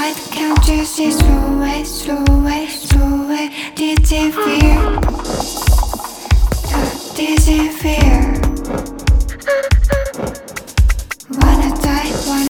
can't you see through it, through it, through it? Dizzy fear, dizzy fear.